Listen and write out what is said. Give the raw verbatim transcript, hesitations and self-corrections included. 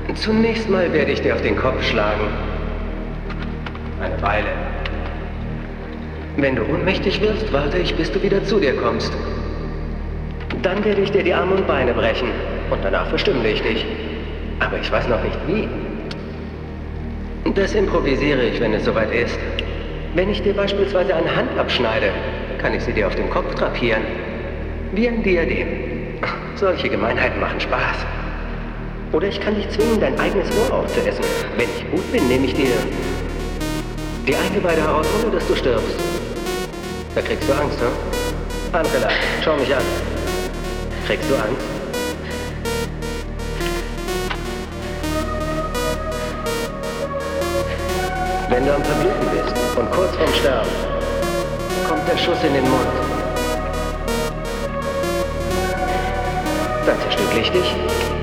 Zunächst mal werde ich dir auf den Kopf schlagen. Eine Weile. Wenn du ohnmächtig wirst, warte ich, bis du wieder zu dir kommst. Dann werde ich dir die Arme und Beine brechen. Und danach verstümmle ich dich. Aber ich weiß noch nicht wie. Das improvisiere ich, wenn es soweit ist. Wenn ich dir beispielsweise eine Hand abschneide, kann ich sie dir auf den Kopf drapieren. Wie ein Diadem. Solche Gemeinheiten machen Spaß. Oder ich kann dich zwingen, dein eigenes Ohr aufzuessen. Wenn ich gut bin, nehme ich dir die Eingeweide heraus, ohne dass du stirbst. Da kriegst du Angst, hm? Andrella, schau mich an. Kriegst du Angst? Wenn du am Verbluten bist und kurz vorm Sterben, kommt der Schuss in den Mund. Dann zerstückle ich dich